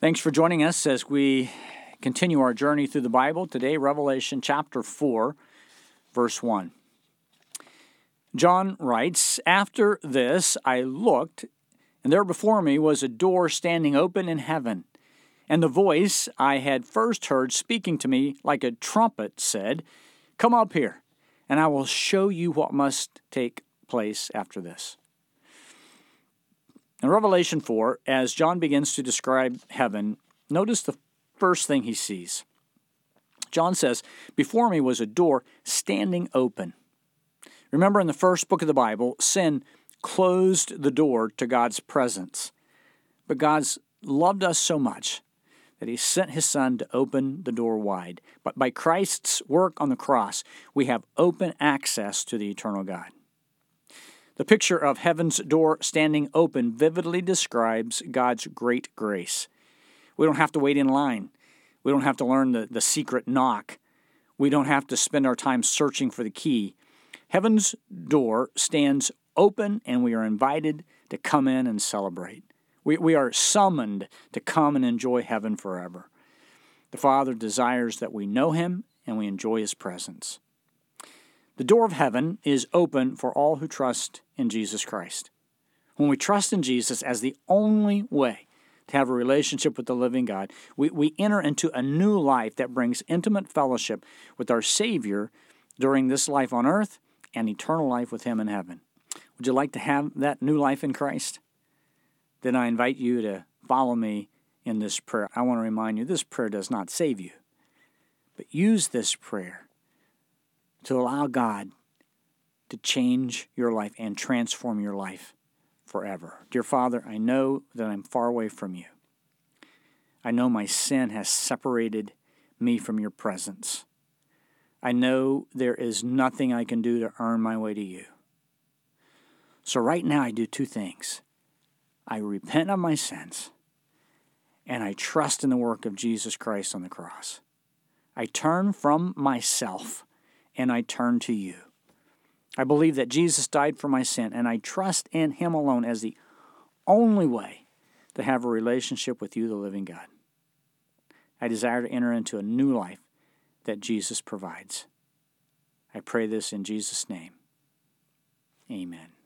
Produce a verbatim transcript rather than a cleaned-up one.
Thanks for joining us as we continue our journey through the Bible. Today, Revelation chapter four, verse one. John writes, "After this I looked, and there before me was a door standing open in heaven. And the voice I had first heard speaking to me like a trumpet said, 'Come up here, and I will show you what must take place after this.'" In Revelation four, as John begins to describe heaven, notice the first thing he sees. John says, "Before me was a door standing open." Remember, in the first book of the Bible, sin closed the door to God's presence. But God's loved us so much that He sent His Son to open the door wide. But by Christ's work on the cross, we have open access to the eternal God. The picture of heaven's door standing open vividly describes God's great grace. We don't have to wait in line. We don't have to learn the, the secret knock. We don't have to spend our time searching for the key. Heaven's door stands open, and we are invited to come in and celebrate. We, we are summoned to come and enjoy heaven forever. The Father desires that we know Him and we enjoy His presence. The door of heaven is open for all who trust in Jesus Christ. When we trust in Jesus as the only way to have a relationship with the living God, we, we enter into a new life that brings intimate fellowship with our Savior during this life on earth and eternal life with Him in heaven. Would you like to have that new life in Christ? Then I invite you to follow me in this prayer. I want to remind you, this prayer does not save you, but use this prayer to allow God to change your life and transform your life forever. Dear Father, I know that I'm far away from you. I know my sin has separated me from your presence. I know there is nothing I can do to earn my way to you. So right now I do two things. I repent of my sins, and I trust in the work of Jesus Christ on the cross. I turn from myself, and I turn to you. I believe that Jesus died for my sin, and I trust in Him alone as the only way to have a relationship with you, the living God. I desire to enter into a new life that Jesus provides. I pray this in Jesus' name. Amen.